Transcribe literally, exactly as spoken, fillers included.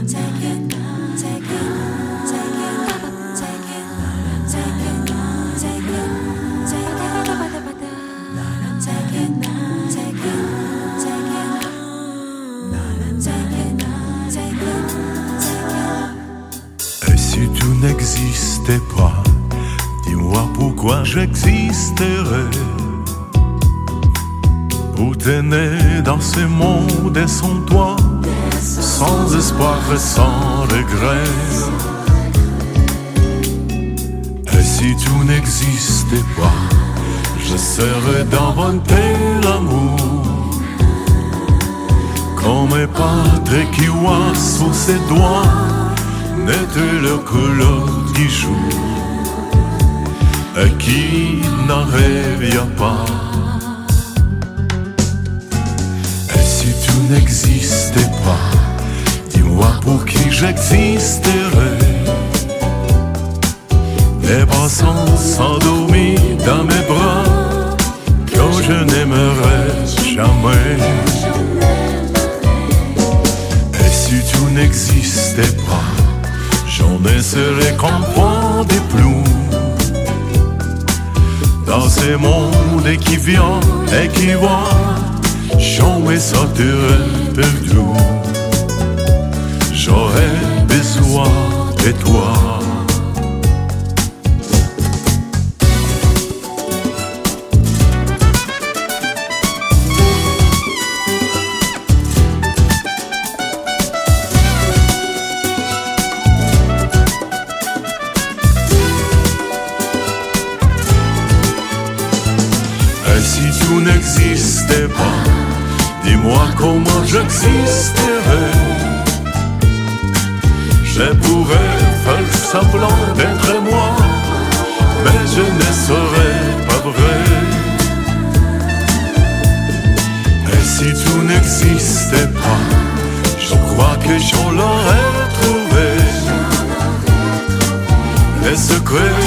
Et si tu n'existais pas, dis-moi pourquoi j'existerais. Où t'es né dans ce monde et sans toi, sans espoir et sans regret. Et si tu n'existais pas, j'essaierais d'inventer l'amour, comme un pâtre qui voit sous ses doigts n'était le couleur du jour et qui n'en rêvait pas. Et si tu n'existais pas, dis-moi pour qui j'existerais. Des passants s'endormis dans mes bras que je n'aimerais jamais. Et si tu n'existais pas, j'en essaierais qu'on prend des plombs dans ces mondes qui vient et qui va, jamais sortirait perdu. J'aurais besoin de toi. Et si tu n'existais pas, dis-moi comment j'existerais. Je pourrais faire semblant d'être moi, mais je ne serais pas vrai. Et si tu n'existais pas, je crois que j'en l'aurais trouvé. Les secrets